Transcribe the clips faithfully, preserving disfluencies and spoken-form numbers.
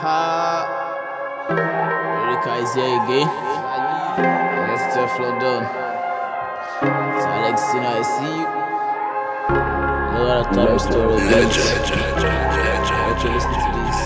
Ha! Erika is here again. Let's just flow down. So Alex, you know, I see you. No other type of story. Let you listen to this.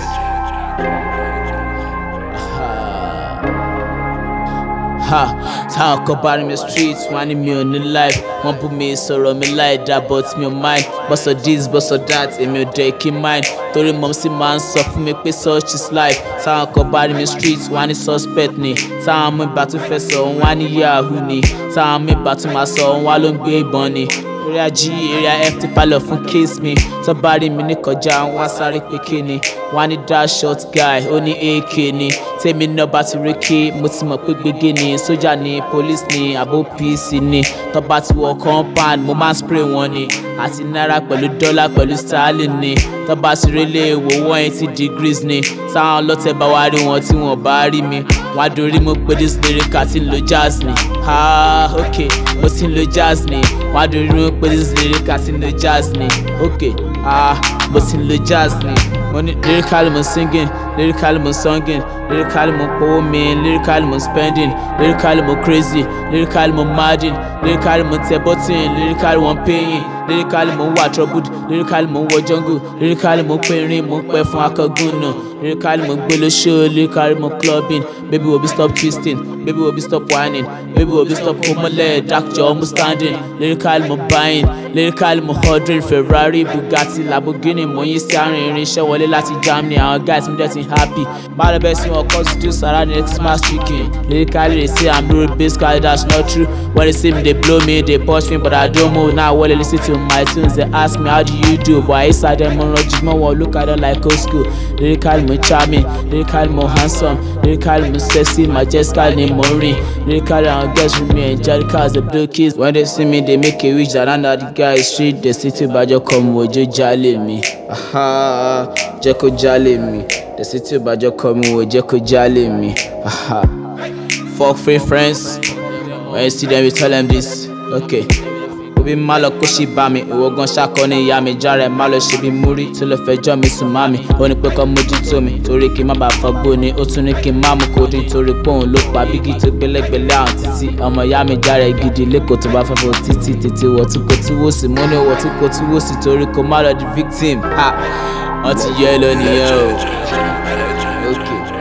Ha, táwọn kan bá rí mi street, wọ́n á ní mi ò ní life. Wọ́n bú mi sọ̀rọ̀ mi láì dá but mi ò mind. Bọ́sọ̀ this, bọ́sọ̀ that, èmi ò dẹ̀ kí mind. Torí mọ̀ sí máa ń sọ fún mi pé such is life. Táwọn kan bá rí mi street, wọ́n á ní suspect ni. Táwọn mú ìbá tún fẹ́ sọ, wọ́n á ní yahoo ni. Táwọn mú ìbá tún máa sọ, wọ́n á ló ń gbé ìbọn ni. Area G, area F ti palọ̀ fún case mi. Tó bá rí mi ní kọjá, wọ́n á sáré pé kí ni. Wọ́n á ní that short guy, ó ní A K ni. Tèmi náà bá ti rí kí, mo ti mọ̀ pé gbégé ni. Sójà ni, police ni, àbó P C ni. Tó bá ti wọ compound, mo máa ń spray wọn ni. Àti náírà pẹ̀lú dọ́là pẹ̀lú sterling ni. Tó bá ti rí lé wo one eighty degrees ni. Táwọn ọlọ́tẹ̀ bá wá rí wọn tí wọ́n bá rí mi. Wọ́n á dorí mo pé this lyric àti ń lo jazz ni. Ah, ok, mo ti ń lo jazz ni. Wọ́n á dorí mo pé this lyric àti ń lo jazz ni. Ok, ah, mo ti ń lo jazz ni. Mo ní lyrical mo singing, lyrical mo songing, lyrical mo powó mi, lyrical mo spending, lyrical mo crazy, lyrical mo madding, lyrical mo tẹ button, lyrical mo paying, lyrical mo wà troubled, lyrical mo wọ jungle, lyrical mo pẹ̀rin mo pẹ́ fún akọgun nù, lyrical mo gbé lóṣù, lyrical mo clubbing, baby wo be stop twisting, baby wo be stop whining, baby wo be stop homole, dark jaw mo standing, lyrical mo buying, lyrical mo ordering Ferrari, Bugatti, Lamborghini, mo yín sí àárín irinṣẹ́ wọlé láti Germany, àwọn guys mi dẹ̀ ti happy. Má lọ bẹ́ẹ̀ sí wọn kọ́ sí juice around the Xmas chicken. Lyrically they say I'm doing basically that's not true. When they see me they blow me, they push me but I don't move. Now when they listen to my tunes they ask me how do you do? But I inside them on logic, more won't look at them like old school. Lyrically more charming, lyrically more handsome, lyrically more sexy, majestic name more ring. Lyrically I'm guess with me angelica as the blue kids. When they see me they make a wish that under the guy street. They city bajo come wojo jale me. Aha, Jeko jale me. The city bajo come wojo jale me. Aha. Fuck free friends. When you see them you tell them this. Okay. Obi má lọ kó ṣì bá mi, ìwọ gan ṣàkọ ní ìyá mi, járe má lọ ṣe bí múrí tó lọ fẹjọ́ mi sùn má mi. Ó ní pé kọ́ mójútó mi, torí kí n má bàa fọgbó ni. Ó tún ní kí n má mú kódì, torí pé òun ló pa bígì tó gbẹlẹ́gbẹ̀lẹ́ àwọn títí. Ọmọ ìyá mi járe gidi lẹ́kọ̀ọ́ tó bá fẹ́ fọ títí tètè wọ̀ tí kò tí wò sí. Mo ní wọ̀ tí kò tí wò sí torí kò má lọ di victim. Wọ́n ti yọ ẹ lọ nìyẹn o. Okay.